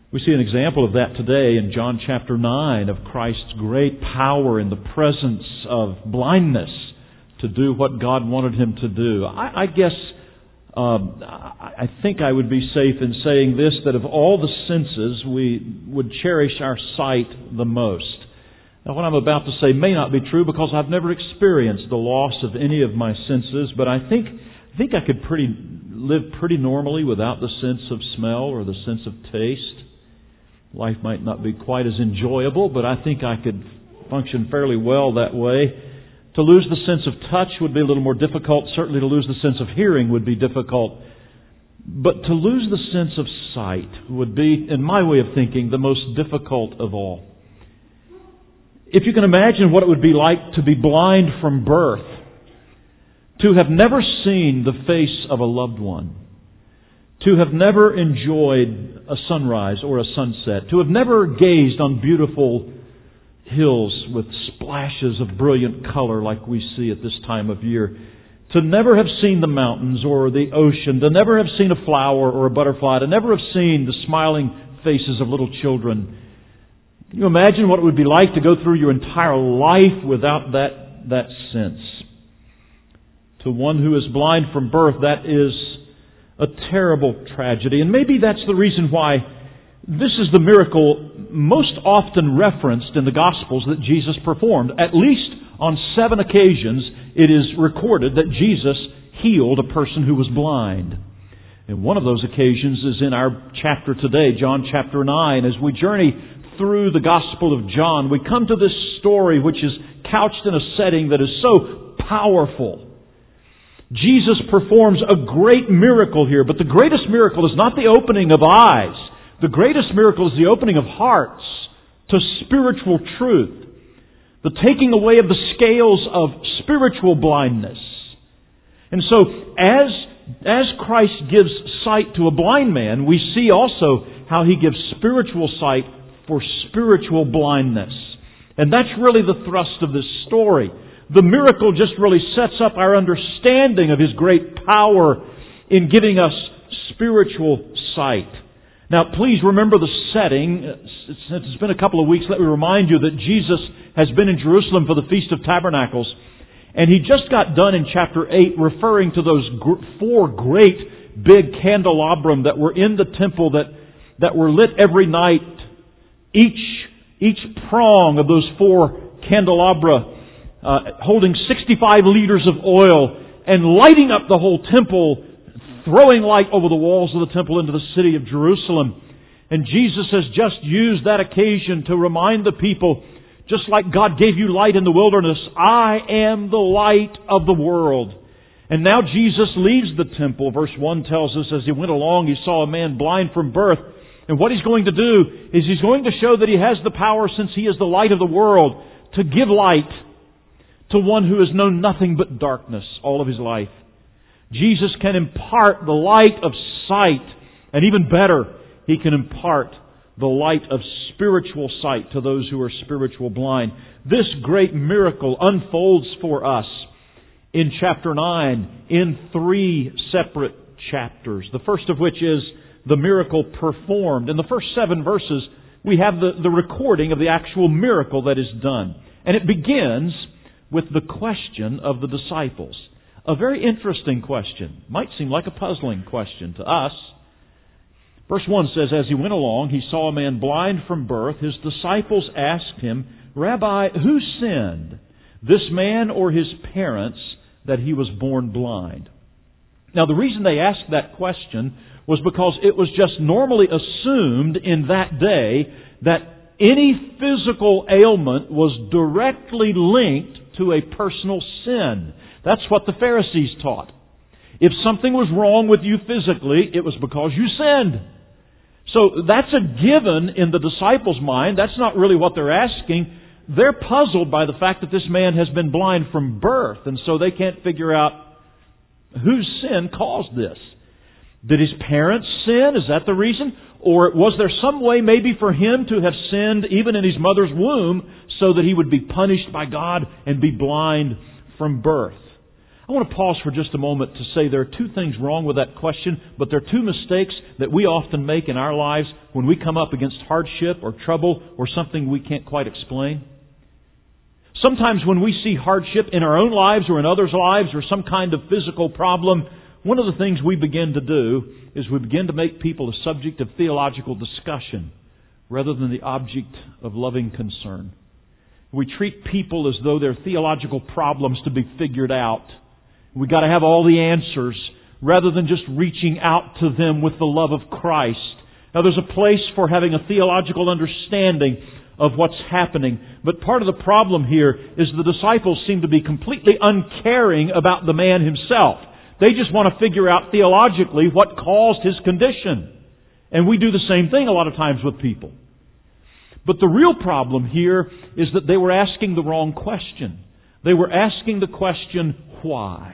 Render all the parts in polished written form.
We see an example of that today in John chapter 9 of Christ's great power in the presence of blindness to do what God wanted Him to do. I think I would be safe in saying this, that of all the senses, we would cherish our sight the most. Now, what I'm about to say may not be true because I've never experienced the loss of any of my senses, but I think I could live pretty normally without the sense of smell or the sense of taste. Life might not be quite as enjoyable, but I think I could function fairly well that way. To lose the sense of touch would be a little more difficult. Certainly to lose the sense of hearing would be difficult. But to lose the sense of sight would be, in my way of thinking, the most difficult of all. If you can imagine what it would be like to be blind from birth, to have never seen the face of a loved one, to have never enjoyed a sunrise or a sunset, to have never gazed on beautiful hills with splashes of brilliant color like we see at this time of year, to never have seen the mountains or the ocean, to never have seen a flower or a butterfly, to never have seen the smiling faces of little children. Can you imagine what it would be like to go through your entire life without that sense? To one who is blind from birth, that is a terrible tragedy. And maybe that's the reason why this is the miracle most often referenced in the Gospels that Jesus performed. At least on 7 occasions it is recorded that Jesus healed a person who was blind. And one of those occasions is in our chapter today, John chapter 9. As we journey through the Gospel of John, we come to this story which is couched in a setting that is so powerful. Jesus performs a great miracle here, but the greatest miracle is not the opening of eyes. The greatest miracle is the opening of hearts to spiritual truth. The taking away of the scales of spiritual blindness. And so, as Christ gives sight to a blind man, we see also how He gives spiritual sight for spiritual blindness. And that's really the thrust of this story. The miracle just really sets up our understanding of His great power in giving us spiritual sight. Now, please remember the setting. Since it's been a couple of weeks, let me remind you that Jesus has been in Jerusalem for the Feast of Tabernacles. And He just got done in chapter 8 referring to those 4 great big candelabrum that were in the temple that were lit every night. Each prong of those 4 candelabra holding 65 liters of oil and lighting up the whole temple, throwing light over the walls of the temple into the city of Jerusalem. And Jesus has just used that occasion to remind the people, just like God gave you light in the wilderness, I am the light of the world. And now Jesus leaves the temple. Verse 1 tells us, as He went along, He saw a man blind from birth. And what He's going to do is He's going to show that He has the power, since He is the light of the world, to give light to one who has known nothing but darkness all of his life. Jesus can impart the light of sight, and even better, He can impart the light of spiritual sight to those who are spiritual blind. This great miracle unfolds for us in chapter 9 in 3 separate chapters. The first of which is the miracle performed. In the first 7 verses, we have the recording of the actual miracle that is done. And it begins with the question of the disciples. A very interesting question. Might seem like a puzzling question to us. Verse 1 says, as He went along, He saw a man blind from birth. His disciples asked Him, Rabbi, who sinned, this man or his parents, that he was born blind? Now, the reason they asked that question was because it was just normally assumed in that day that any physical ailment was directly linked to a personal sin. That's what the Pharisees taught. If something was wrong with you physically, it was because you sinned. So that's a given in the disciples' mind. That's not really what they're asking. They're puzzled by the fact that this man has been blind from birth, and so they can't figure out whose sin caused this. Did his parents sin? Is that the reason? Or was there some way maybe for him to have sinned even in his mother's womb so that he would be punished by God and be blind from birth? I want to pause for just a moment to say there are two things wrong with that question, but there are two mistakes that we often make in our lives when we come up against hardship or trouble or something we can't quite explain. Sometimes when we see hardship in our own lives or in others' lives or some kind of physical problem, one of the things we begin to do is we begin to make people a subject of theological discussion rather than the object of loving concern. We treat people as though they're theological problems to be figured out. We've got to have all the answers rather than just reaching out to them with the love of Christ. Now there's a place for having a theological understanding of what's happening. But part of the problem here is the disciples seem to be completely uncaring about the man himself. They just want to figure out theologically what caused his condition. And we do the same thing a lot of times with people. But the real problem here is that they were asking the wrong question. They were asking the question, why?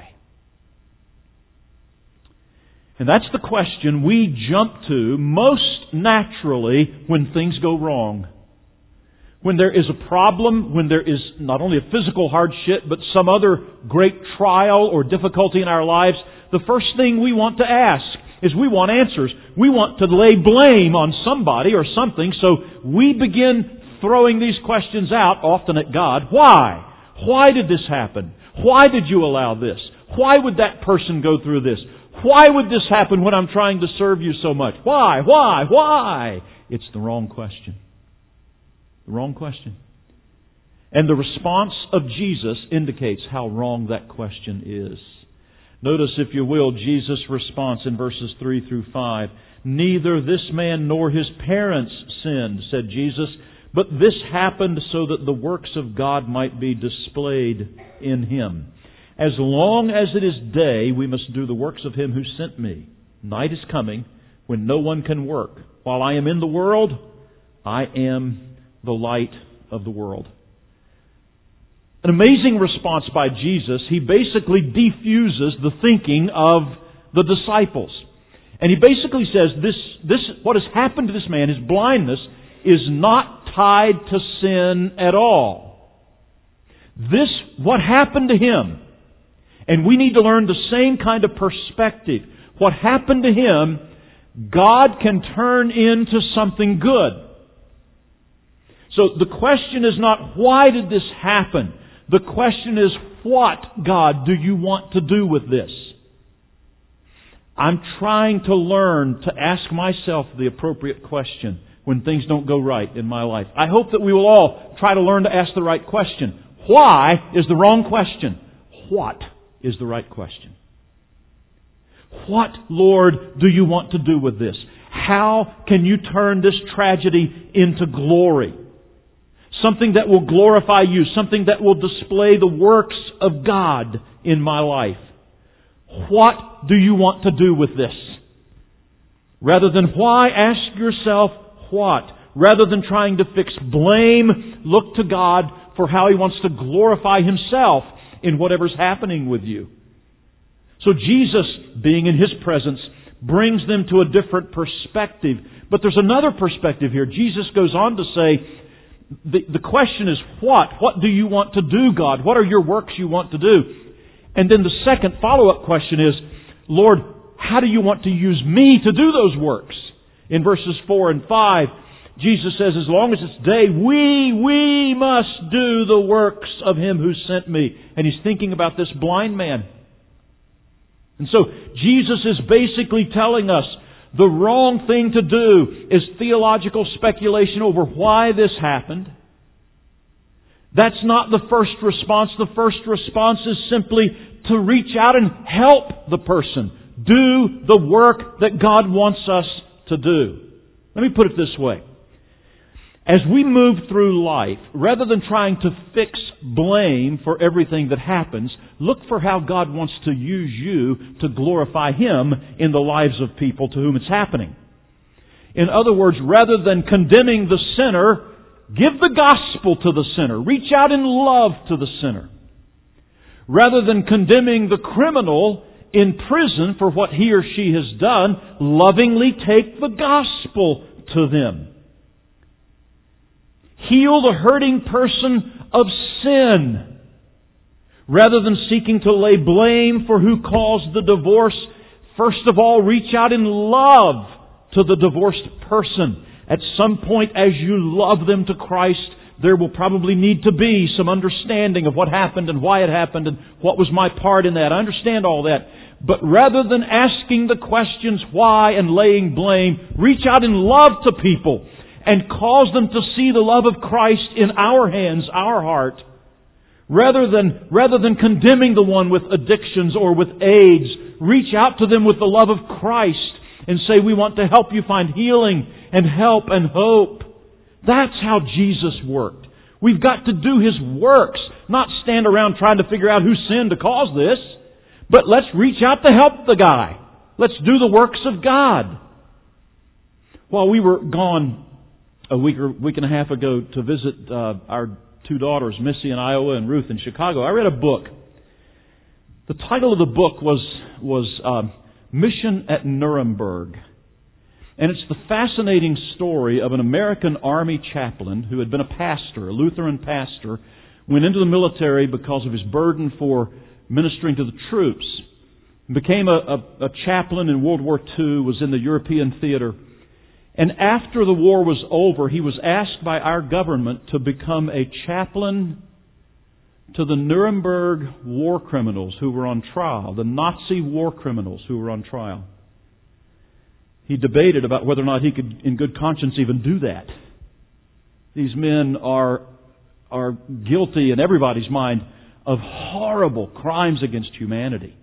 And that's the question we jump to most naturally when things go wrong. When there is a problem, when there is not only a physical hardship, but some other great trial or difficulty in our lives, the first thing we want to ask is we want answers. We want to lay blame on somebody or something, so we begin throwing these questions out, often at God. Why? Why did this happen? Why did you allow this? Why would that person go through this? Why would this happen when I'm trying to serve you so much? Why? Why? Why? It's the wrong question. The wrong question. And the response of Jesus indicates how wrong that question is. Notice, if you will, Jesus' response in verses 3 through 5. Neither this man nor his parents sinned, said Jesus, but this happened so that the works of God might be displayed in him. As long as it is day, we must do the works of Him who sent me. Night is coming when no one can work. While I am in the world, I am the light of the world. An amazing response by Jesus. He basically defuses the thinking of the disciples. And He basically says, this what has happened to this man, his blindness, is not tied to sin at all. What happened to him, and we need to learn the same kind of perspective. What happened to him, God can turn into something good. So the question is not, why did this happen? The question is, what, God, do you want to do with this? I'm trying to learn to ask myself the appropriate question when things don't go right in my life. I hope that we will all try to learn to ask the right question. Why is the wrong question. What is the right question? What, Lord, do you want to do with this? How can you turn this tragedy into glory? Something that will glorify you. Something that will display the works of God in my life. What do you want to do with this? Rather than why, ask yourself what. Rather than trying to fix blame, look to God for how He wants to glorify Himself in whatever's happening with you. So Jesus, being in His presence, brings them to a different perspective. But there's another perspective here. Jesus goes on to say, the question is what? What do you want to do, God? What are your works you want to do? And then the second follow-up question is, Lord, how do you want to use me to do those works? In verses 4 and 5, Jesus says, as long as it's day, we must do the works of Him who sent me. And He's thinking about this blind man. And so Jesus is basically telling us the wrong thing to do is theological speculation over why this happened. That's not the first response. The first response is simply to reach out and help the person do the work that God wants us to do. Let me put it this way. As we move through life, rather than trying to fix blame for everything that happens, look for how God wants to use you to glorify Him in the lives of people to whom it's happening. In other words, rather than condemning the sinner, give the gospel to the sinner. Reach out in love to the sinner. Rather than condemning the criminal in prison for what he or she has done, lovingly take the gospel to them. Heal the hurting person of sin. Rather than seeking to lay blame for who caused the divorce, first of all, reach out in love to the divorced person. At some point, as you love them to Christ, there will probably need to be some understanding of what happened and why it happened and what was my part in that. I understand all that. But rather than asking the questions why and laying blame, reach out in love to people and cause them to see the love of Christ in our hands, our heart. Rather than condemning the one with addictions or with AIDS, reach out to them with the love of Christ and say, we want to help you find healing and help and hope. That's how Jesus worked. We've got to do His works, not stand around trying to figure out who sinned to cause this. But let's reach out to help the guy. Let's do the works of God. While we were gone a week and a half ago to visit our two daughters, Missy in Iowa and Ruth in Chicago, I read a book. The title of the book was Mission at Nuremberg. And it's the fascinating story of an American Army chaplain who had been a pastor, a Lutheran pastor, went into the military because of his burden for ministering to the troops. Became a chaplain in World War II, was in the European theater. And after the war was over, he was asked by our government to become a chaplain to the Nuremberg war criminals who were on trial, the Nazi war criminals who were on trial. He debated about whether or not he could, in good conscience, even do that. These men are guilty in everybody's mind of horrible crimes against humanity.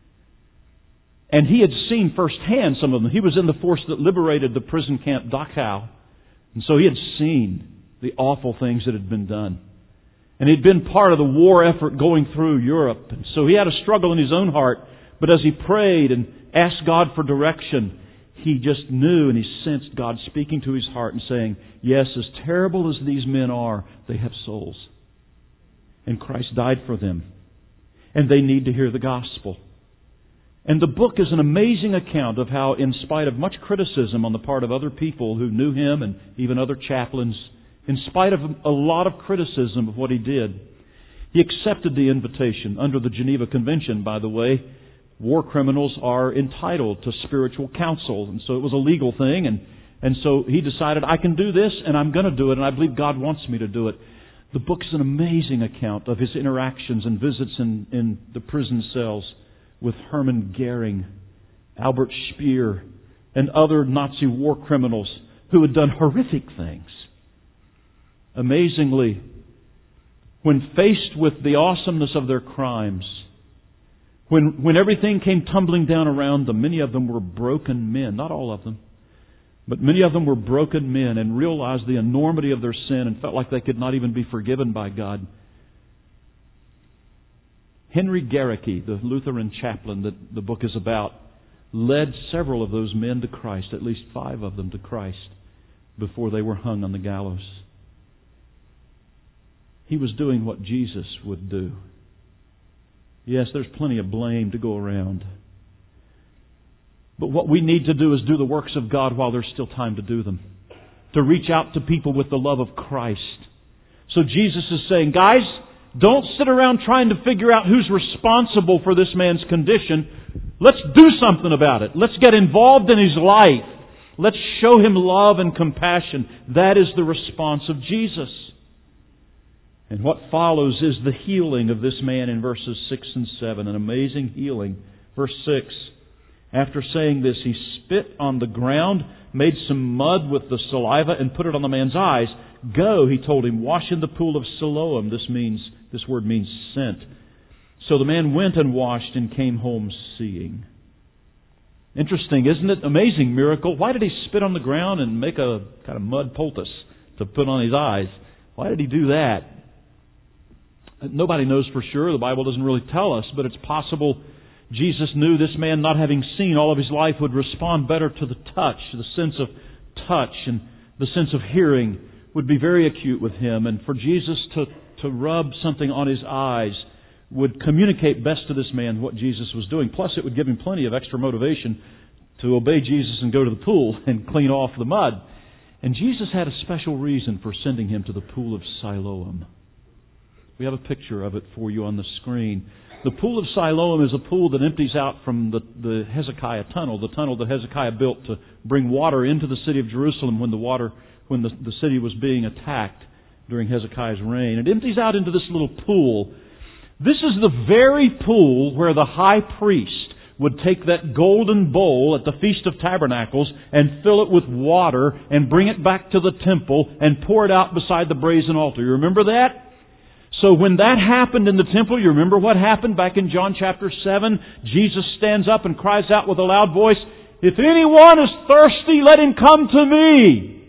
And he had seen firsthand some of them. He was in the force that liberated the prison camp Dachau. And so he had seen the awful things that had been done. And he'd been part of the war effort going through Europe. And so he had a struggle in his own heart. But as he prayed and asked God for direction, he just knew and he sensed God speaking to his heart and saying, yes, as terrible as these men are, they have souls. And Christ died for them. And they need to hear the gospel. And the book is an amazing account of how, in spite of much criticism on the part of other people who knew him and even other chaplains, in spite of a lot of criticism of what he did, he accepted the invitation under the Geneva Convention, by the way. War criminals are entitled to spiritual counsel. And so it was a legal thing. And so he decided, I can do this and I'm going to do it. And I believe God wants me to do it. The book is an amazing account of his interactions and visits in the prison cells with Hermann Goering, Albert Speer, and other Nazi war criminals who had done horrific things. Amazingly, when faced with the awesomeness of their crimes, when everything came tumbling down around them, many of them were broken men. Not all of them. But many of them were broken men and realized the enormity of their sin and felt like they could not even be forgiven by God. Henry Gerecke, the Lutheran chaplain that the book is about, led several of those men to Christ, at least 5 of them to Christ, before they were hung on the gallows. He was doing what Jesus would do. Yes, there's plenty of blame to go around. But what we need to do is do the works of God while there's still time to do them. To reach out to people with the love of Christ. So Jesus is saying, guys, don't sit around trying to figure out who's responsible for this man's condition. Let's do something about it. Let's get involved in his life. Let's show him love and compassion. That is the response of Jesus. And what follows is the healing of this man in verses 6 and 7. An amazing healing. Verse 6. After saying this, he spit on the ground, made some mud with the saliva, and put it on the man's eyes. Go, he told him, wash in the pool of Siloam. This word means sent. So the man went and washed and came home seeing. Interesting, isn't it? Amazing miracle. Why did he spit on the ground and make a kind of mud poultice to put on his eyes? Why did he do that? Nobody knows for sure. The Bible doesn't really tell us, but it's possible Jesus knew this man, not having seen all of his life, would respond better to the touch. The sense of touch and the sense of hearing would be very acute with him. And for Jesus to rub something on his eyes would communicate best to this man what Jesus was doing. Plus, it would give him plenty of extra motivation to obey Jesus and go to the pool and clean off the mud. And Jesus had a special reason for sending him to the pool of Siloam. We have a picture of it for you on the screen. The Pool of Siloam is a pool that empties out from the Hezekiah tunnel, the tunnel that Hezekiah built to bring water into the city of Jerusalem when the city was being attacked during Hezekiah's reign. It empties out into this little pool. This is the very pool where the high priest would take that golden bowl at the Feast of Tabernacles and fill it with water and bring it back to the temple and pour it out beside the brazen altar. You remember that? So when that happened in the temple, you remember what happened back in John chapter 7? Jesus stands up and cries out with a loud voice, "If anyone is thirsty, let him come to me."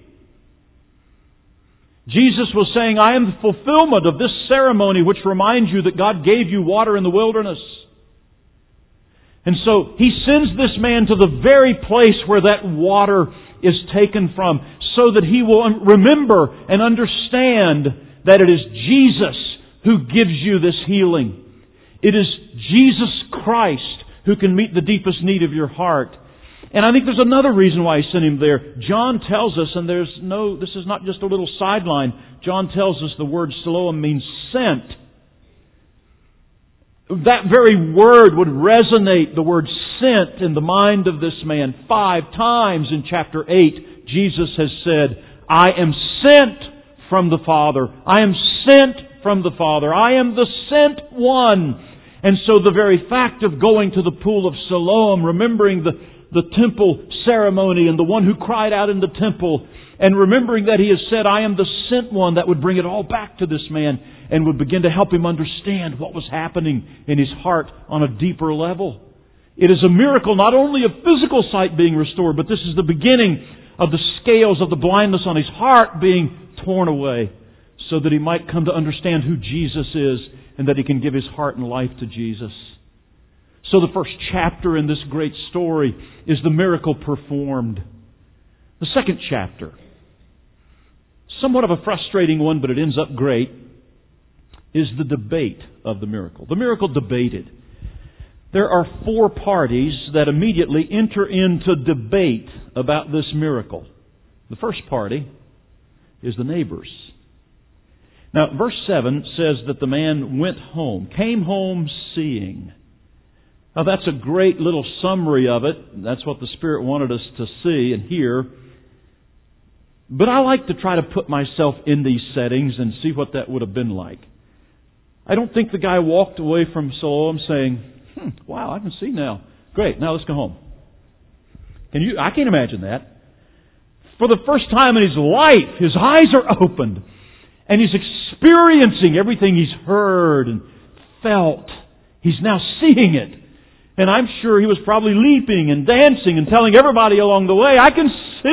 Jesus was saying, I am the fulfillment of this ceremony which reminds you that God gave you water in the wilderness. And so He sends this man to the very place where that water is taken from, so that he will remember and understand that it is Jesus who gives you this healing. It is Jesus Christ who can meet the deepest need of your heart. And I think there's another reason why He sent him there. John tells us, and this is not just a little sideline, John tells us the word Siloam means sent. That very word would resonate, the word sent, in the mind of this man. 5 times in chapter 8, Jesus has said, I am sent from the Father. I am sent from the Father. I am the sent one. And so the very fact of going to the Pool of Siloam, remembering the temple ceremony and the one who cried out in the temple, and remembering that He has said, I am the sent one, that would bring it all back to this man and would begin to help him understand what was happening in his heart on a deeper level. It is a miracle not only of physical sight being restored, but this is the beginning of the scales of the blindness on his heart being torn away, so that he might come to understand who Jesus is and that he can give his heart and life to Jesus. So the first chapter in this great story is the miracle performed. The second chapter, somewhat of a frustrating one, but it ends up great, is the debate of the miracle. The miracle debated. There are 4 parties that immediately enter into debate about this miracle. The first party is the neighbors. Now, verse 7 says that the man went home, came home seeing. Now, that's a great little summary of it. That's what the Spirit wanted us to see and hear. But I like to try to put myself in these settings and see what that would have been like. I don't think the guy walked away from Siloam saying, wow, I can see now. Great, now let's go home. I can't imagine that. For the first time in his life, his eyes are opened. And he's experiencing everything he's heard and felt. He's now seeing it. And I'm sure he was probably leaping and dancing and telling everybody along the way, I can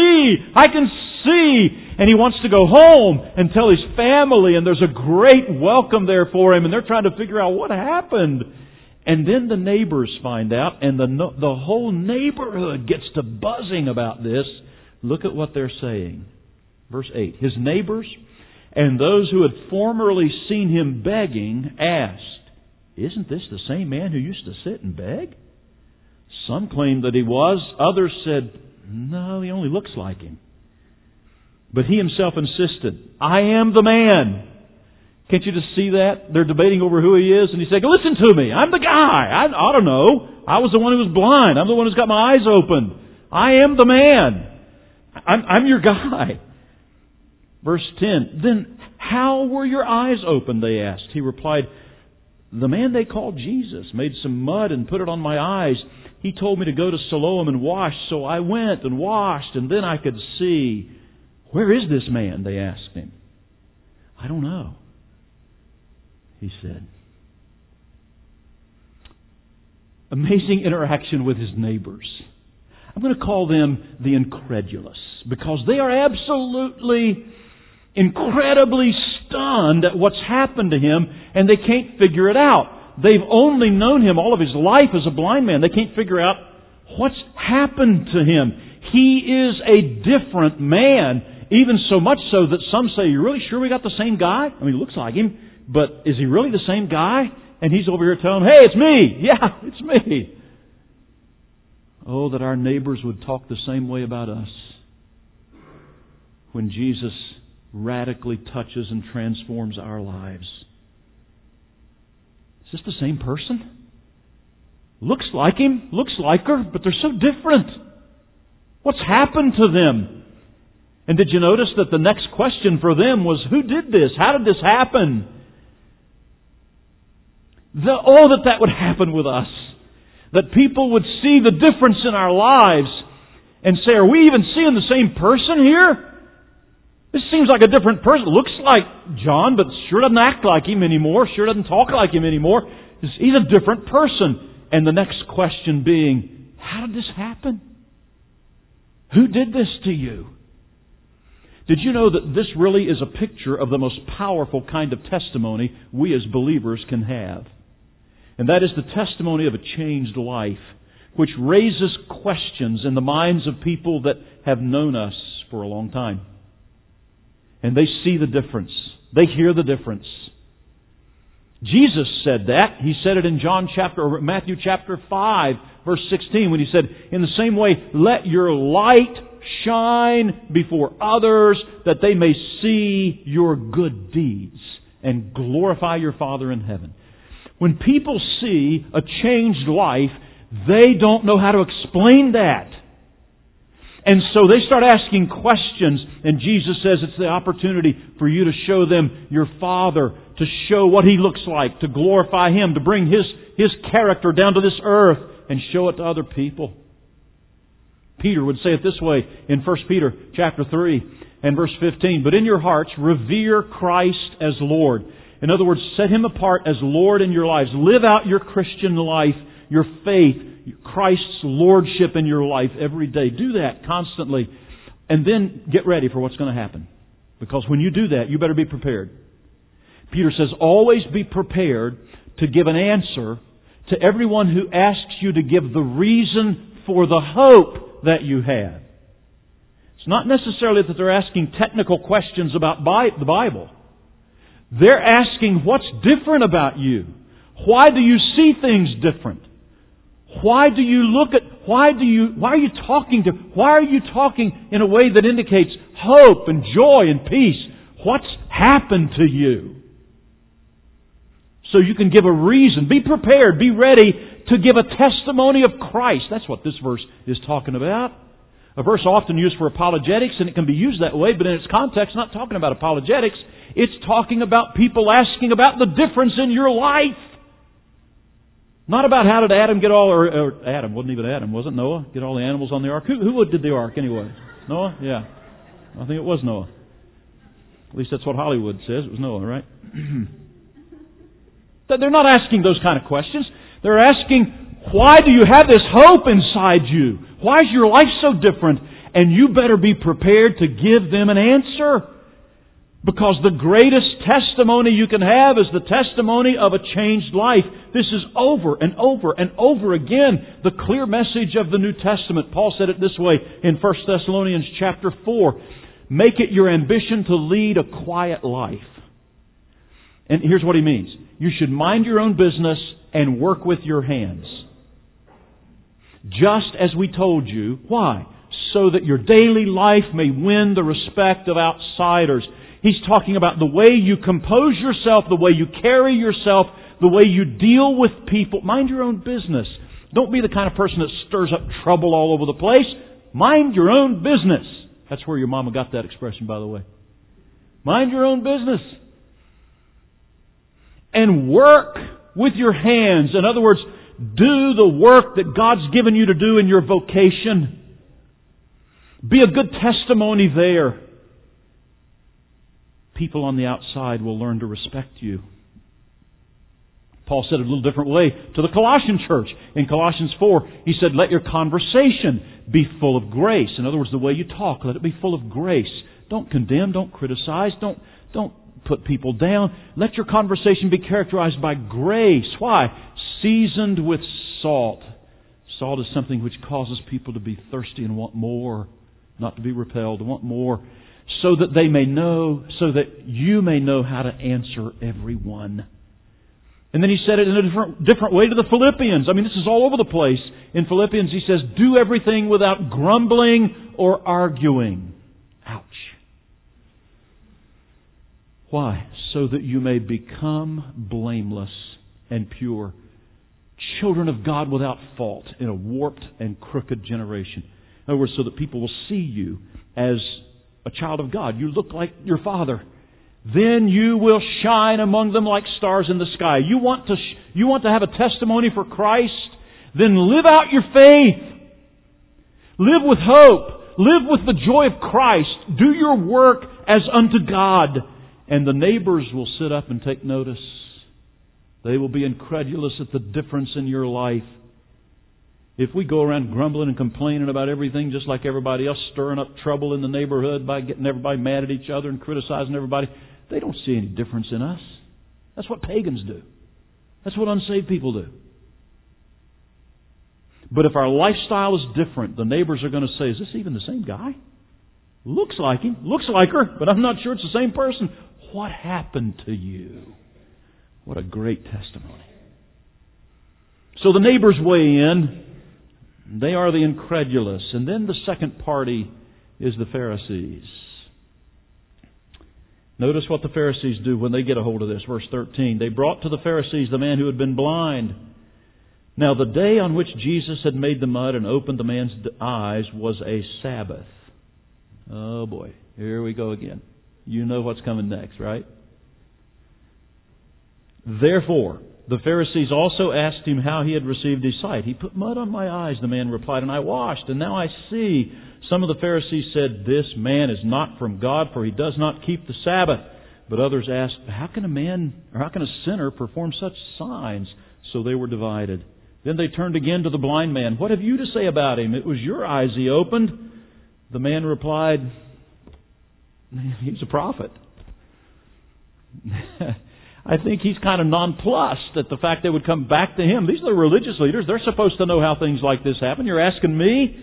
see. And he wants to go home and tell his family, and there's a great welcome there for him, and they're trying to figure out what happened. And then the neighbors find out, and the whole neighborhood gets to buzzing about this. Look at what they're saying. Verse 8. His neighbors and those who had formerly seen him begging asked, isn't this the same man who used to sit and beg? Some claimed that he was. Others said, no, he only looks like him. But he himself insisted, I am the man. Can't you just see that? They're debating over who he is, and he's saying, listen to me, I'm the guy. I don't know. I was the one who was blind. I'm the one who's got my eyes opened. I am the man. I'm your guy. Verse 10, then how were your eyes opened, they asked. He replied, the man they called Jesus made some mud and put it on my eyes. He told me to go to Siloam and wash, so I went and washed, and then I could see. Where is this man? They asked him. I don't know, he said. Amazing interaction with his neighbors. I'm going to call them the incredulous, because they are absolutely, incredibly stunned at what's happened to him, and they can't figure it out. They've only known him all of his life as a blind man. They can't figure out what's happened to him. He is a different man. Even so much so that some say, you're really sure we got the same guy? I mean, he looks like him, but is he really the same guy? And he's over here telling them, hey, it's me. Yeah, it's me. Oh, that our neighbors would talk the same way about us when Jesus radically touches and transforms our lives. Is this the same person? Looks like him, looks like her, but they're so different. What's happened to them? And did you notice that the next question for them was, who did this? How did this happen? That would happen with us. That people would see the difference in our lives and say, are we even seeing the same person here? This seems like a different person. Looks like John, but sure doesn't act like him anymore. Sure doesn't talk like him anymore. He's a different person. And the next question being, how did this happen? Who did this to you? Did you know that this really is a picture of the most powerful kind of testimony we as believers can have? And that is the testimony of a changed life, which raises questions in the minds of people that have known us for a long time. And they see the difference. They hear the difference. Jesus said that. He said it in Matthew chapter 5, verse 16, when He said, in the same way, let your light shine before others, that they may see your good deeds and glorify your Father in heaven. When people see a changed life, they don't know how to explain that. And so they start asking questions, and Jesus says it's the opportunity for you to show them your Father, to show what He looks like, to glorify Him, to bring His character down to this earth and show it to other people. Peter would say it this way in 1 Peter chapter 3 and verse 15, but in your hearts revere Christ as Lord. In other words, set Him apart as Lord in your lives. Live out your Christian life, your faith, Christ's Lordship in your life every day. Do that constantly. And then get ready for what's going to happen. Because when you do that, you better be prepared. Peter says, always be prepared to give an answer to everyone who asks you to give the reason for the hope that you have. It's not necessarily that they're asking technical questions about the Bible. They're asking what's different about you. Why do you see things different? Why are you talking in a way that indicates hope and joy and peace? What's happened to you? So you can give a reason. Be prepared. Be ready to give a testimony of Christ. That's what this verse is talking about. A verse often used for apologetics, and it can be used that way, but in its context, not talking about apologetics. It's talking about people asking about the difference in your life. Not about how did Adam get all, or Adam, wasn't even Adam, was it Noah? Get all the animals on the ark? Who did the ark anyway? Noah? Yeah. I think it was Noah. At least that's what Hollywood says. It was Noah, right? They're not asking those kind of questions. They're asking, why do you have this hope inside you? Why is your life so different? And you better be prepared to give them an answer. Because the greatest testimony you can have is the testimony of a changed life. This is over and over and over again the clear message of the New Testament. Paul said it this way in 1 Thessalonians chapter 4. Make it your ambition to lead a quiet life. And here's what he means. You should mind your own business and work with your hands. Just as we told you. Why? So that your daily life may win the respect of outsiders. He's talking about the way you compose yourself, the way you carry yourself, the way you deal with people. Mind your own business. Don't be the kind of person that stirs up trouble all over the place. Mind your own business. That's where your mama got that expression, by the way. Mind your own business. And work with your hands. In other words, do the work that God's given you to do in your vocation. Be a good testimony there. People on the outside will learn to respect you. Paul said it a little different way to the Colossian church. In Colossians 4, he said, let your conversation be full of grace. In other words, the way you talk, let it be full of grace. Don't condemn, don't criticize, don't put people down. Let your conversation be characterized by grace. Why? Seasoned with salt. Salt is something which causes people to be thirsty and want more, not to be repelled, to want more. So that they may know, so that you may know how to answer everyone. And then he said it in a different way to the Philippians. I mean, this is all over the place. In Philippians he says, do everything without grumbling or arguing. Ouch. Why? So that you may become blameless and pure. Children of God without fault in a warped and crooked generation. In other words, so that people will see you as a child of God. You look like your Father. Then you will shine among them like stars in the sky. You want to have a testimony for Christ? Then live out your faith. Live with hope. Live with the joy of Christ. Do your work as unto God. And the neighbors will sit up and take notice. They will be incredulous at the difference in your life. If we go around grumbling and complaining about everything just like everybody else, stirring up trouble in the neighborhood by getting everybody mad at each other and criticizing everybody, they don't see any difference in us. That's what pagans do. That's what unsaved people do. But if our lifestyle is different, the neighbors are going to say, is this even the same guy? Looks like him. Looks like her, but I'm not sure it's the same person. What happened to you? What a great testimony. So the neighbors weigh in. They are the incredulous. And then the second party is the Pharisees. Notice what the Pharisees do when they get a hold of this. Verse 13. They brought to the Pharisees the man who had been blind. Now the day on which Jesus had made the mud and opened the man's eyes was a Sabbath. Oh boy, here we go again. You know what's coming next, right? Therefore, the Pharisees also asked him how he had received his sight. He put mud on my eyes, the man replied, and I washed, and now I see. Some of the Pharisees said, this man is not from God, for he does not keep the Sabbath. But others asked, how can a sinner perform such signs? So they were divided. Then they turned again to the blind man. What have you to say about him? It was your eyes he opened. The man replied, he's a prophet. I think he's kind of nonplussed at the fact they would come back to him. These are the religious leaders. They're supposed to know how things like this happen. You're asking me?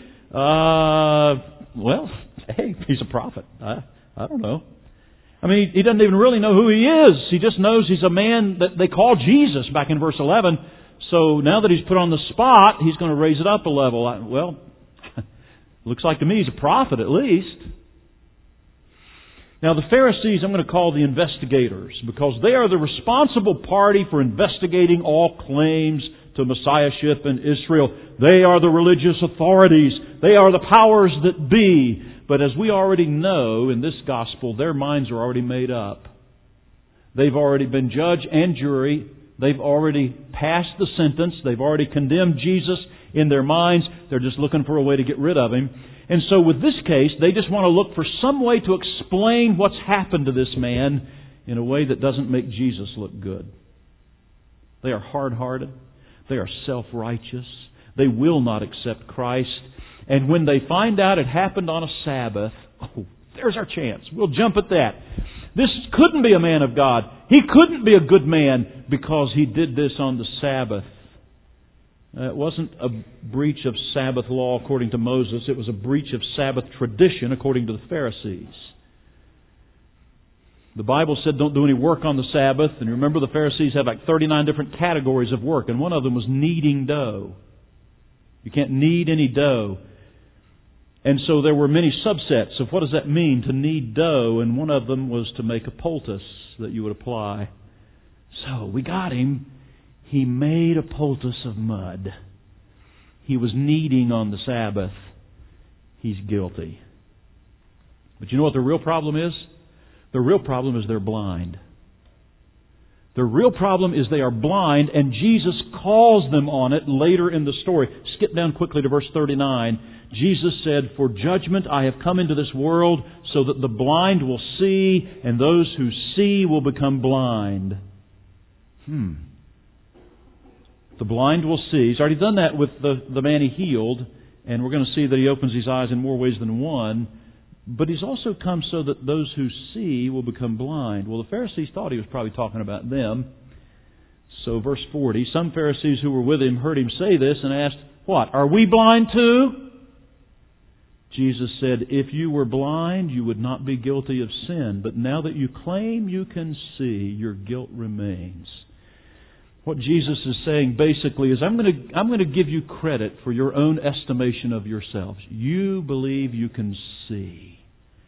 Well, hey, he's a prophet. I don't know. I mean, he doesn't even really know who he is. He just knows he's a man that they call Jesus back in verse 11. So now that he's put on the spot, he's going to raise it up a level. Well, looks like to me he's a prophet at least. Now the Pharisees I'm going to call the investigators because they are the responsible party for investigating all claims to Messiahship in Israel. They are the religious authorities. They are the powers that be. But as we already know in this gospel, their minds are already made up. They've already been judge and jury. They've already passed the sentence. They've already condemned Jesus in their minds. They're just looking for a way to get rid of Him. And so with this case, they just want to look for some way to explain what's happened to this man in a way that doesn't make Jesus look good. They are hard-hearted. They are self-righteous. They will not accept Christ. And when they find out it happened on a Sabbath, there's our chance. We'll jump at that. This couldn't be a man of God. He couldn't be a good man because he did this on the Sabbath. It wasn't a breach of Sabbath law according to Moses. It was a breach of Sabbath tradition according to the Pharisees. The Bible said don't do any work on the Sabbath. And remember the Pharisees had like 39 different categories of work. And one of them was kneading dough. You can't knead any dough. And so there were many subsets of what does that mean to knead dough. And one of them was to make a poultice that you would apply. So we got him. He made a poultice of mud. He was kneading on the Sabbath. He's guilty. But you know what the real problem is? The real problem is they're blind. The real problem is they are blind, and Jesus calls them on it later in the story. Skip down quickly to verse 39. Jesus said, "For judgment I have come into this world, so that the blind will see, and those who see will become blind." The blind will see. He's already done that with the man he healed, and we're going to see that he opens his eyes in more ways than one. But he's also come so that those who see will become blind. Well, the Pharisees thought he was probably talking about them. So verse 40, some Pharisees who were with him heard him say this and asked, "What, are we blind too?" Jesus said, "If you were blind, you would not be guilty of sin. But now that you claim you can see, your guilt remains." What Jesus is saying basically is, I'm going to give you credit for your own estimation of yourselves. You believe you can see.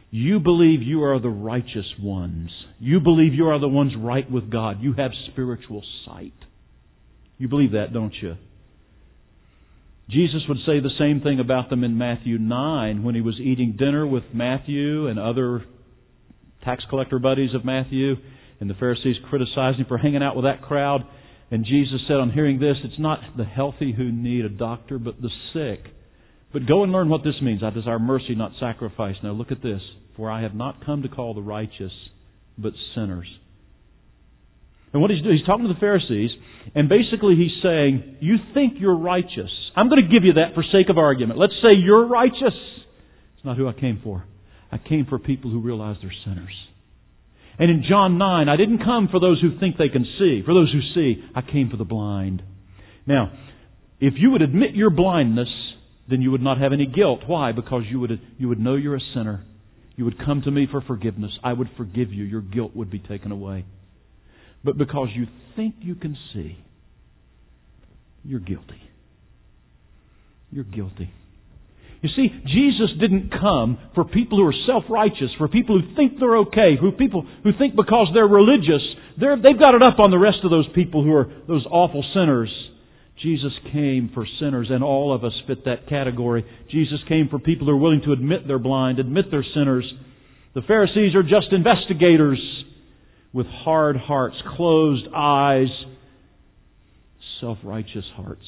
You believe you are the righteous ones. You believe you are the ones right with God. You have spiritual sight. You believe that, don't you? Jesus would say the same thing about them in Matthew 9 when He was eating dinner with Matthew and other tax collector buddies of Matthew, and the Pharisees criticized Him for hanging out with that crowd. And Jesus said on hearing this, it's not the healthy who need a doctor, but the sick. But go and learn what this means. I desire mercy, not sacrifice. Now look at this. For I have not come to call the righteous, but sinners. And what He's doing, He's talking to the Pharisees, and basically He's saying, you think you're righteous. I'm going to give you that for sake of argument. Let's say you're righteous. It's not who I came for. I came for people who realize they're sinners. And in John 9, I didn't come for those who think they can see. For those who see, I came for the blind. Now, if you would admit your blindness, then you would not have any guilt. Why? Because you would know you're a sinner. You would come to me for forgiveness. I would forgive you. Your guilt would be taken away. But because you think you can see, you're guilty. You're guilty. You see, Jesus didn't come for people who are self-righteous, for people who think they're okay, for people who think because they're religious, they've got it up on the rest of those people who are those awful sinners. Jesus came for sinners, and all of us fit that category. Jesus came for people who are willing to admit they're blind, admit they're sinners. The Pharisees are just investigators with hard hearts, closed eyes, self-righteous hearts.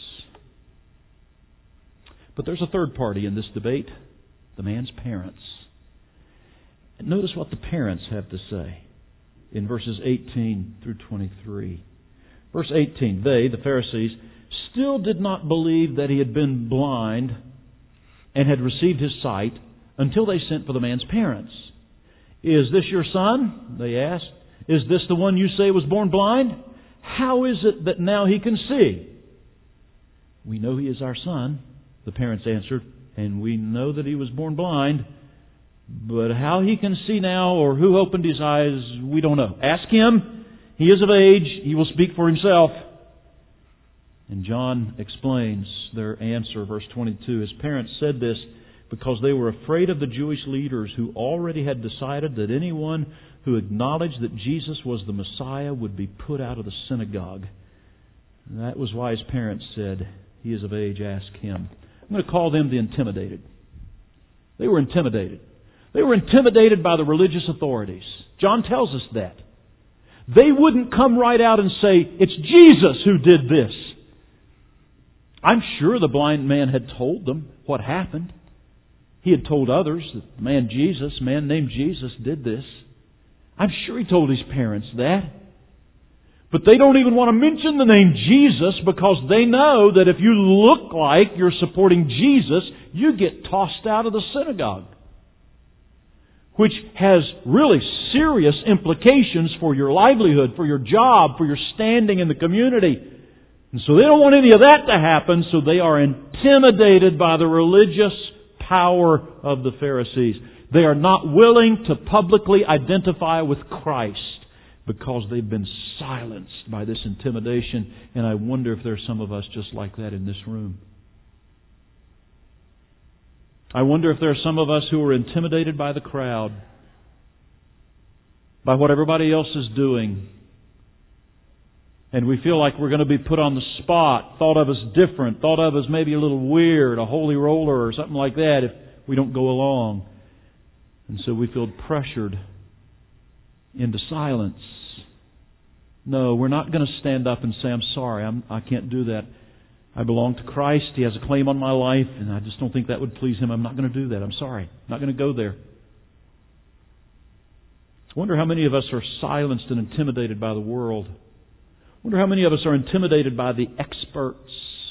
But there's a third party in this debate, the man's parents. And notice what the parents have to say in verses 18 through 23. Verse 18, they, the Pharisees, still did not believe that he had been blind and had received his sight until they sent for the man's parents. Is this your son? They asked. Is this the one you say was born blind? How is it that now he can see? We know he is our son, the parents answered, and we know that he was born blind. But how he can see now or who opened his eyes, we don't know. Ask him. He is of age. He will speak for himself. And John explains their answer, verse 22. His parents said this because they were afraid of the Jewish leaders who already had decided that anyone who acknowledged that Jesus was the Messiah would be put out of the synagogue. And that was why his parents said, he is of age, ask him. I'm going to call them the intimidated. They were intimidated. They were intimidated by the religious authorities. John tells us that. They wouldn't come right out and say, it's Jesus who did this. I'm sure the blind man had told them what happened. He had told others that the man named Jesus, did this. I'm sure he told his parents that. But they don't even want to mention the name Jesus because they know that if you look like you're supporting Jesus, you get tossed out of the synagogue. Which has really serious implications for your livelihood, for your job, for your standing in the community. And so they don't want any of that to happen, so they are intimidated by the religious power of the Pharisees. They are not willing to publicly identify with Christ because they've been silenced by this intimidation. And I wonder if there are some of us just like that in this room. I wonder if there are some of us who are intimidated by the crowd, by what everybody else is doing. And we feel like we're going to be put on the spot, thought of as different, thought of as maybe a little weird, a holy roller or something like that if we don't go along. And so we feel pressured into silence. No, we're not going to stand up and say, I'm sorry, I can't do that. I belong to Christ. He has a claim on my life, and I just don't think that would please Him. I'm not going to do that. I'm sorry. I'm not going to go there. I wonder how many of us are silenced and intimidated by the world. I wonder how many of us are intimidated by the experts.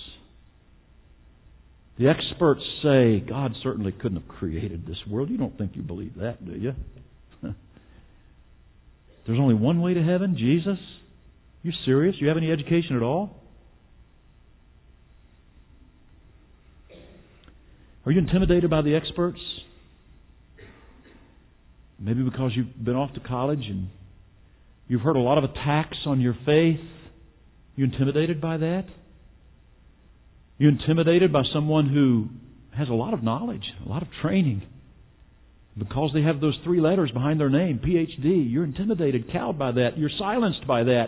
The experts say, God certainly couldn't have created this world. You don't think you believe that, do you? There's only one way to heaven, Jesus? You serious? You have any education at all? Are you intimidated by the experts? Maybe because you've been off to college and you've heard a lot of attacks on your faith. You intimidated by that? You intimidated by someone who has a lot of knowledge, a lot of training. Because they have those 3 letters behind their name, PhD, you're intimidated, cowed by that. You're silenced by that.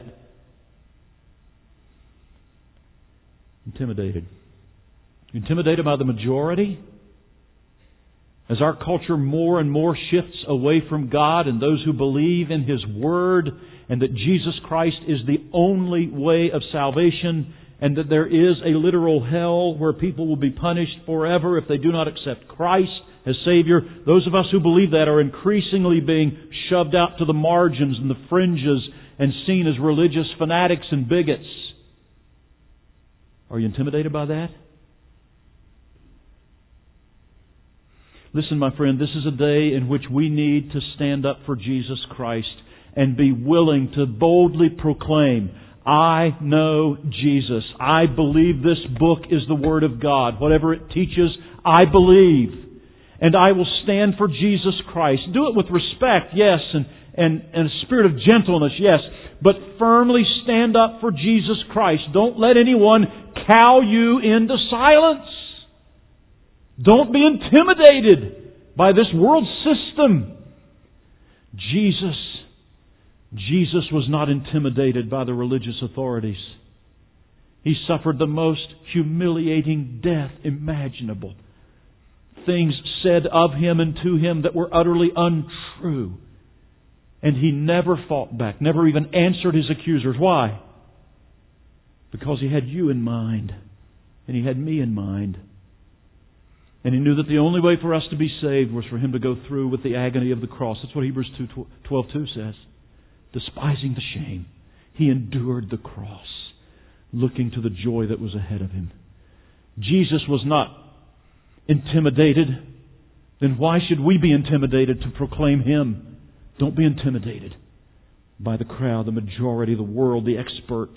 Intimidated. Intimidated by the majority? As our culture more and more shifts away from God and those who believe in His Word and that Jesus Christ is the only way of salvation and that there is a literal hell where people will be punished forever if they do not accept Christ as Savior, those of us who believe that are increasingly being shoved out to the margins and the fringes and seen as religious fanatics and bigots. Are you intimidated by that? Listen, my friend, this is a day in which we need to stand up for Jesus Christ and be willing to boldly proclaim, I know Jesus. I believe this book is the Word of God. Whatever it teaches, I believe. And I will stand for Jesus Christ. Do it with respect, yes, and a spirit of gentleness, yes. But firmly stand up for Jesus Christ. Don't let anyone cow you into silence. Don't be intimidated by this world system. Jesus was not intimidated by the religious authorities. He suffered the most humiliating death imaginable. Things said of Him and to Him that were utterly untrue. And He never fought back, never even answered His accusers. Why? Because He had you in mind. And He had me in mind. And He knew that the only way for us to be saved was for Him to go through with the agony of the cross. That's what Hebrews 12:2 says. Despising the shame, He endured the cross, looking to the joy that was ahead of Him. Jesus was not intimidated. Then why should we be intimidated to proclaim Him? Don't be intimidated by the crowd, the majority, the world, the experts.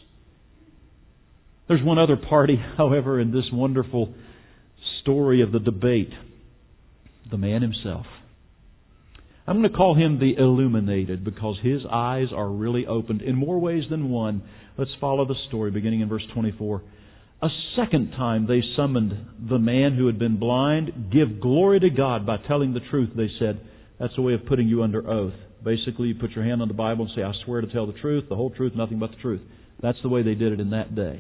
There's one other party, however, in this wonderful story of the debate. The man himself. I'm going to call him the illuminated because his eyes are really opened in more ways than one. Let's follow the story beginning in verse 24. A second time they summoned the man who had been blind. Give glory to God by telling the truth, they said. That's a way of putting you under oath. Basically, you put your hand on the Bible and say, I swear to tell the truth, the whole truth, nothing but the truth. That's the way they did it in that day.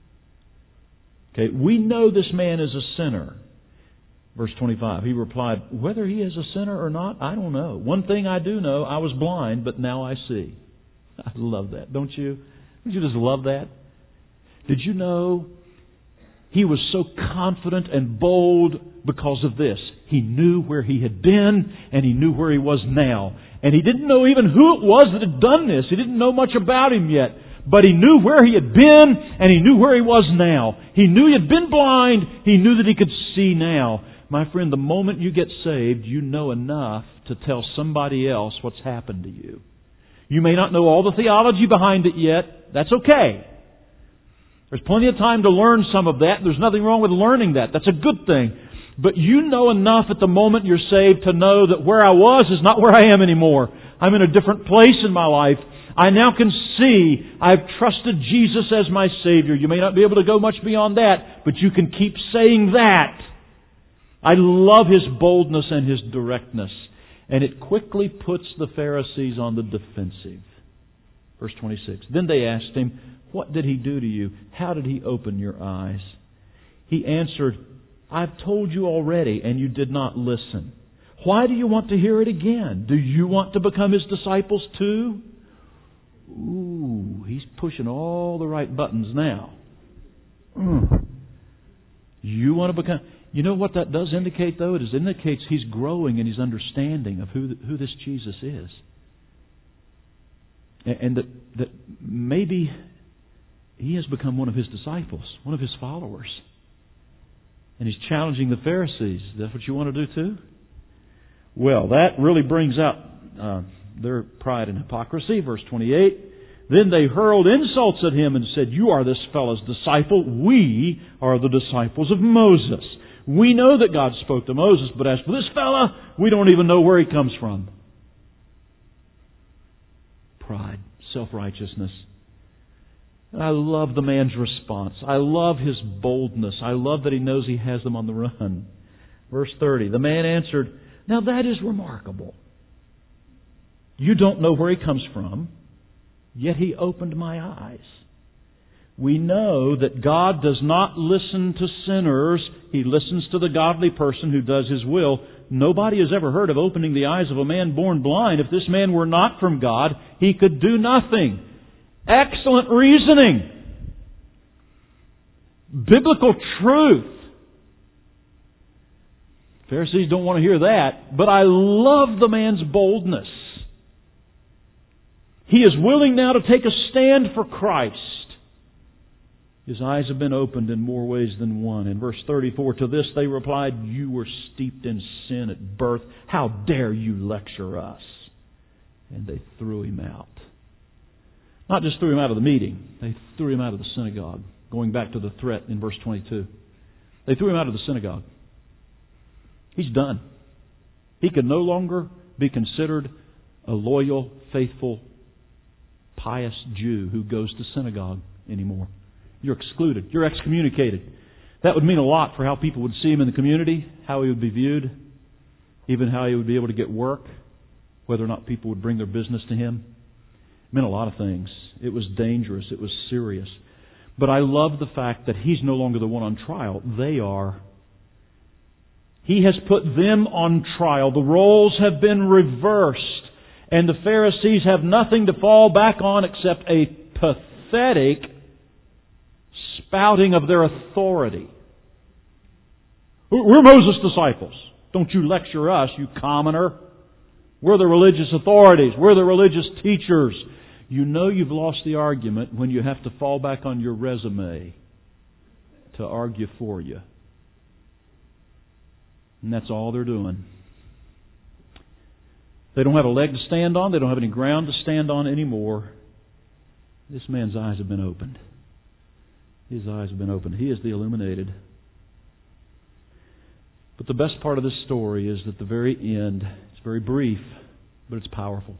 Okay, we know this man is a sinner. Verse 25, he replied, whether he is a sinner or not, I don't know. One thing I do know, I was blind, but now I see. I love that, don't you? Don't you just love that? Did you know he was so confident and bold because of this? He knew where he had been and he knew where he was now. And he didn't know even who it was that had done this. He didn't know much about him yet. But he knew where he had been and he knew where he was now. He knew he had been blind. He knew that he could see now. My friend, the moment you get saved, you know enough to tell somebody else what's happened to you. You may not know all the theology behind it yet. That's okay. There's plenty of time to learn some of that. There's nothing wrong with learning that. That's a good thing. But you know enough at the moment you're saved to know that where I was is not where I am anymore. I'm in a different place in my life. I now can see I've trusted Jesus as my Savior. You may not be able to go much beyond that, but you can keep saying that. I love His boldness and His directness. And it quickly puts the Pharisees on the defensive. Verse 26. Then they asked Him, what did He do to you? How did He open your eyes? He answered, I've told you already, and you did not listen. Why do you want to hear it again? Do you want to become His disciples too? Ooh, He's pushing all the right buttons now. You want to become... You know what that does indicate, though? It indicates he's growing in his understanding of who this Jesus is. And that maybe he has become one of his disciples, one of his followers. And he's challenging the Pharisees. That's what you want to do too? Well, that really brings out their pride and hypocrisy. Verse 28. Then they hurled insults at him and said, you are this fellow's disciple. We are the disciples of Moses. We know that God spoke to Moses, but as for this fella, we don't even know where he comes from. Pride, self-righteousness. I love the man's response. I love his boldness. I love that he knows he has them on the run. Verse 30, the man answered, Now that is remarkable. You don't know where He comes from, yet He opened my eyes. We know that God does not listen to sinners. He listens to the godly person who does His will. Nobody has ever heard of opening the eyes of a man born blind. If this man were not from God, he could do nothing. Excellent reasoning. Biblical truth. Pharisees don't want to hear that, but I love the man's boldness. He is willing now to take a stand for Christ. His eyes have been opened in more ways than one. In verse 34, to this they replied, you were steeped in sin at birth. How dare you lecture us? And they threw him out. Not just threw him out of the meeting, they threw him out of the synagogue. Going back to the threat in verse 22. They threw him out of the synagogue. He's done. He can no longer be considered a loyal, faithful, pious Jew who goes to synagogue anymore. You're excluded. You're excommunicated. That would mean a lot for how people would see him in the community, how he would be viewed, even how he would be able to get work, whether or not people would bring their business to him. It meant a lot of things. It was dangerous. It was serious. But I love the fact that he's no longer the one on trial. They are. He has put them on trial. The roles have been reversed. And the Pharisees have nothing to fall back on except a pathetic spouting of their authority. We're Moses' disciples. Don't you lecture us, you commoner. We're the religious authorities. We're the religious teachers. You know you've lost the argument when you have to fall back on your resume to argue for you. And that's all they're doing. They don't have a leg to stand on. They don't have any ground to stand on anymore. This man's eyes have been opened. His eyes have been opened. He is the illuminated. But the best part of this story is that the very end, it's very brief, but it's powerful.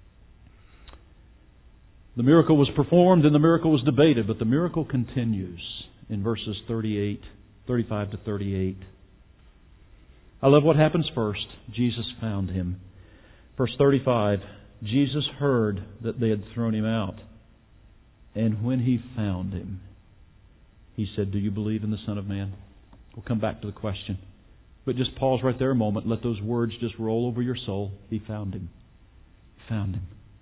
The miracle was performed and the miracle was debated, but the miracle continues in verses 35 to 38. I love what happens first. Jesus found him. Verse 35, Jesus heard that they had thrown him out. And when he found him, he said, do you believe in the Son of Man? We'll come back to the question. But just pause right there a moment. Let those words just roll over your soul. He found him. He found him.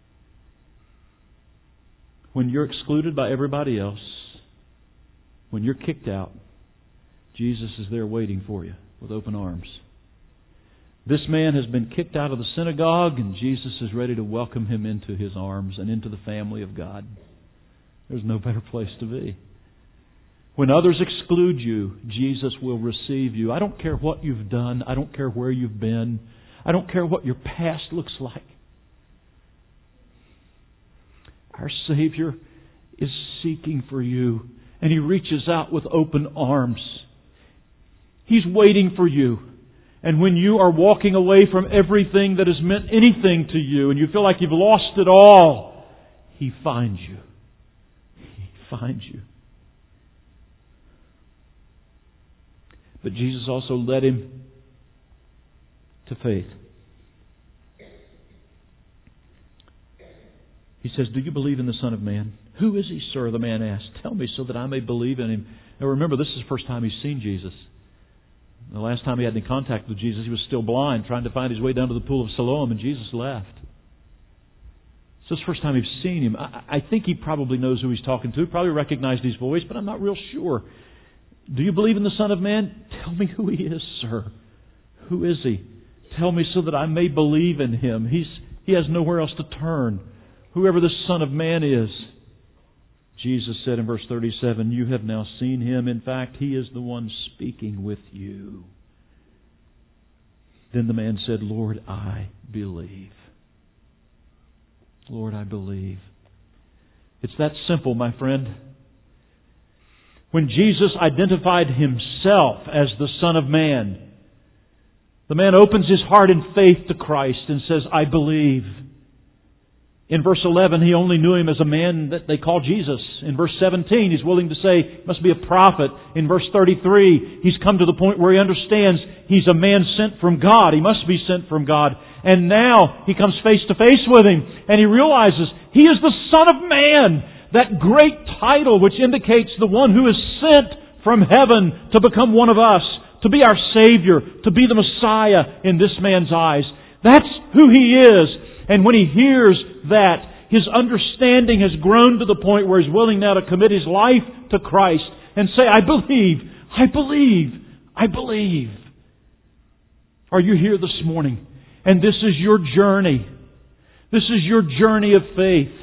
When you're excluded by everybody else, when you're kicked out, Jesus is there waiting for you with open arms. This man has been kicked out of the synagogue, and Jesus is ready to welcome him into His arms and into the family of God. There's no better place to be. When others exclude you, Jesus will receive you. I don't care what you've done. I don't care where you've been. I don't care what your past looks like. Our Savior is seeking for you, and He reaches out with open arms. He's waiting for you. And when you are walking away from everything that has meant anything to you, and you feel like you've lost it all, He finds you. He finds you. But Jesus also led him to faith. He says, do you believe in the Son of Man? Who is He, sir? The man asked. Tell me so that I may believe in Him. Now remember, this is the first time he's seen Jesus. The last time he had any contact with Jesus, he was still blind, trying to find his way down to the pool of Siloam, and Jesus left. So it's the first time he's seen Him. I think he probably knows who he's talking to, probably recognized his voice, but I'm not real sure. Do you believe in the Son of Man? Tell me who He is, sir. Who is He? Tell me so that I may believe in Him. He has nowhere else to turn. Whoever the Son of Man is. Jesus said in verse 37, you have now seen Him. In fact, He is the one speaking with you. Then the man said, Lord, I believe. Lord, I believe. It's that simple, my friend. When Jesus identified Himself as the Son of Man, the man opens his heart in faith to Christ and says, I believe. In verse 11, he only knew him as a man that they call Jesus. In verse 17, he's willing to say, he must be a prophet. In verse 33, he's come to the point where he understands he's a man sent from God. He must be sent from God. And now he comes face to face with Him, and he realizes He is the Son of Man. That great title which indicates the one who is sent from heaven to become one of us, to be our Savior, to be the Messiah in this man's eyes. That's who He is. And when he hears that, his understanding has grown to the point where he's willing now to commit his life to Christ and say, I believe, I believe, I believe. Are you here this morning? And this is your journey. This is your journey of faith.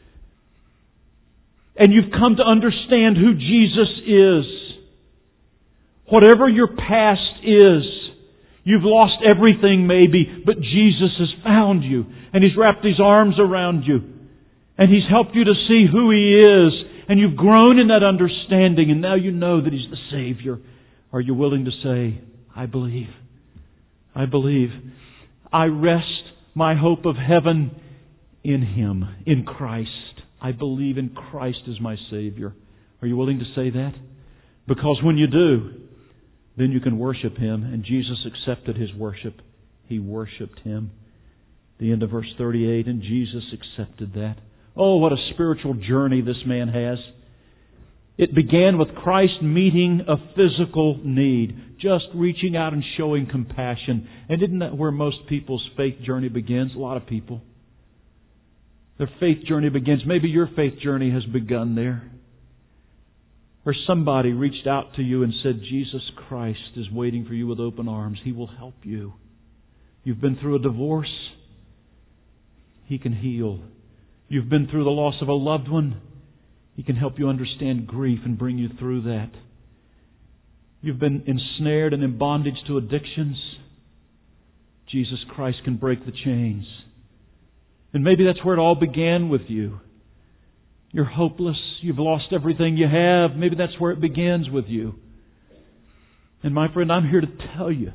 And you've come to understand who Jesus is. Whatever your past is, you've lost everything maybe, but Jesus has found you. And He's wrapped His arms around you. And He's helped you to see who He is. And you've grown in that understanding. And now you know that He's the Savior. Are you willing to say, I believe. I believe. I rest my hope of heaven in Him, in Christ. I believe in Christ as my Savior. Are you willing to say that? Because when you do, then you can worship Him. And Jesus accepted His worship. He worshipped Him. The end of verse 38, and Jesus accepted that. Oh, what a spiritual journey this man has. It began with Christ meeting a physical need, just reaching out and showing compassion. And isn't that where most people's faith journey begins? A lot of people. Their faith journey begins. Maybe your faith journey has begun there. Or somebody reached out to you and said, Jesus Christ is waiting for you with open arms. He will help you. You've been through a divorce. He can heal. You've been through the loss of a loved one. He can help you understand grief and bring you through that. You've been ensnared and in bondage to addictions. Jesus Christ can break the chains. And maybe that's where it all began with you. You're hopeless. You've lost everything you have. Maybe that's where it begins with you. And my friend, I'm here to tell you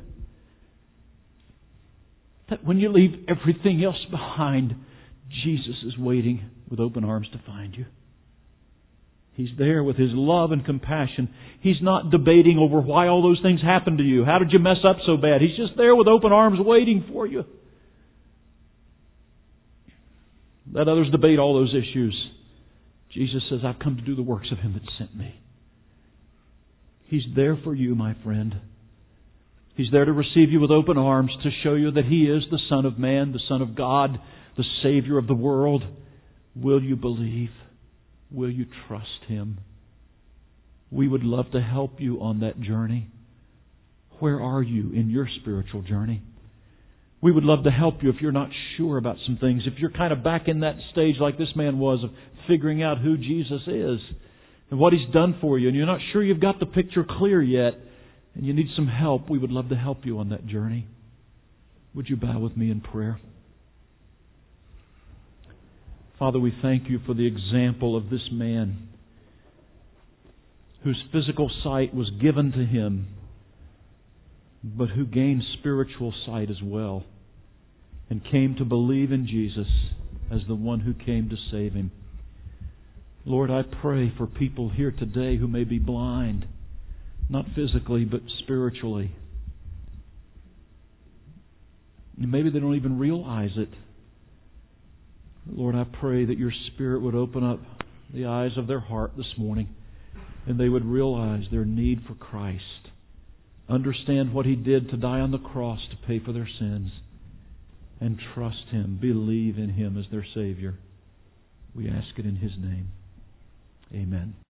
that when you leave everything else behind, Jesus is waiting with open arms to find you. He's there with His love and compassion. He's not debating over why all those things happened to you. How did you mess up so bad? He's just there with open arms waiting for you. Let others debate all those issues. Jesus says, I've come to do the works of Him that sent me. He's there for you, my friend. He's there to receive you with open arms, to show you that He is the Son of Man, the Son of God, the Savior of the world. Will you believe? Will you trust Him? We would love to help you on that journey. Where are you in your spiritual journey? We would love to help you if you're not sure about some things. If you're kind of back in that stage like this man was of figuring out who Jesus is and what He's done for you, and you're not sure you've got the picture clear yet, and you need some help, we would love to help you on that journey. Would you bow with me in prayer? Father, we thank You for the example of this man whose physical sight was given to him, but who gained spiritual sight as well and came to believe in Jesus as the one who came to save him. Lord, I pray for people here today who may be blind, not physically, but spiritually. And maybe they don't even realize it. Lord, I pray that Your Spirit would open up the eyes of their heart this morning and they would realize their need for Christ. Understand what He did to die on the cross to pay for their sins and trust Him, believe in Him as their Savior. We ask it in His name. Amen.